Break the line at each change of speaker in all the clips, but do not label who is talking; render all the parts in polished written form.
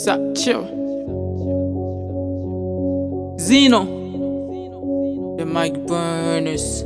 Chill. Zeno, the mic burners.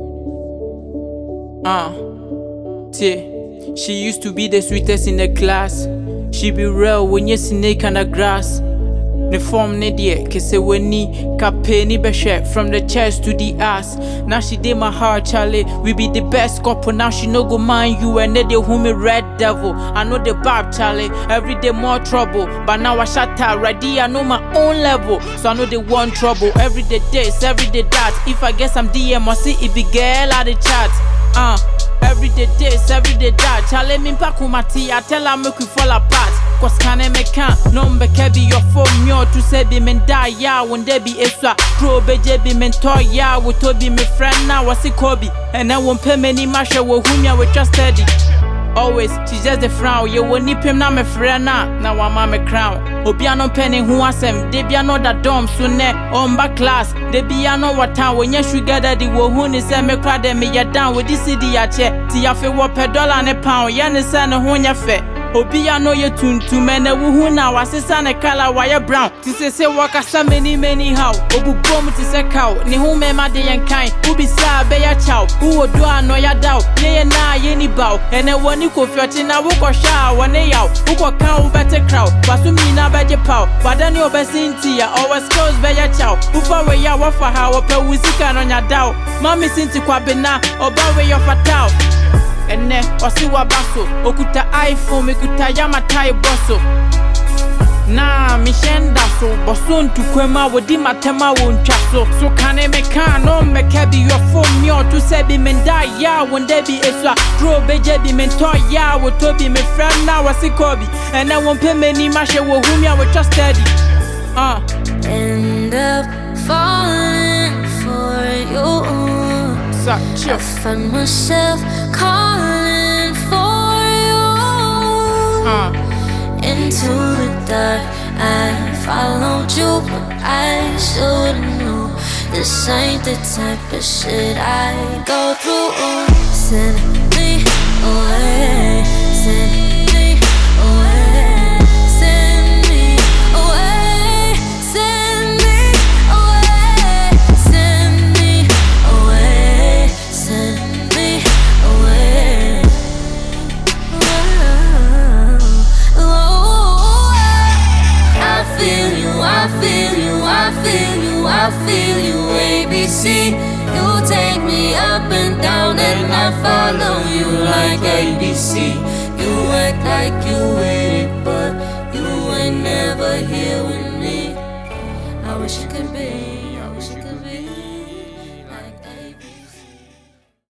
She used to be the sweetest in the class. She be real when you snake on the grass. Ne form ne die, kese weni, kape ni beshe, from the chest to the ass. Now she did my heart, Charlie. We be the best couple, now she no go mind you. And they who me red devil. I know the barb, Charlie. Every day more trouble. But now I shut out, ready, I know my own level. So I know they want trouble. Every day this, every day that. If I guess I'm DM, I see it be girl out the chat. Every day this, every day that. Charlie me pakumati, I tell her make we fall apart. Cause can me can number be your phone yo to say be men die ya when they be extra pro beje be mentor ya we to be my friend now was it Kobe and I won't pay many masha wo whom ya we just steady. Always she just the frown you won't nip him now my friend now I'm my crown. Obiano penny who asem they be another dom soon on back class they be ano what time when you sugar daddy wo who is me crowd me ya down with this city ya che ti ya fe wo per dollar and a pound ya ne say no ho nya fe. Obi ya no ye tuntu mene wuhu na wasesa ne kala wire brown ti se waka sa many how obu bom ti se cow ni hu me ma de yen kan ubi sa be ya chow wo do ano ya daw ye na ye ni baw ene woni ko fioti na wo ko sha woni yaw wo ko kan wo bete crowd basu mi na beje pow badani obesinti ya always close be ya chow ufa we ya wo fa ha wo pe wusika no nya daw mami sinti kwa bena oba we yo fataw. Ene wasiwa baso okuta iPhone mekuta yamatai boso na mishenda so boso ntukwema wodi matema wonchaso so kane meka no meka be your phone me to say be men die ya when they be extra bro beje be mentor ya wo to be my friend now wasi Kobe and I won't pay many mashe wo whom ya we just steady.
End up falling for you.
I
find myself calling for you. Into the dark, I followed you, but I should've known this ain't the type of shit I go through. Send me away, send me away, send me away, send me away, send me away, send me away. I feel you, I feel you, I feel you, I feel you, ABC. You take me up and down and I follow you like ABC. You act like you with it, but you ain't never here with me. I wish it could be, I wish it could be.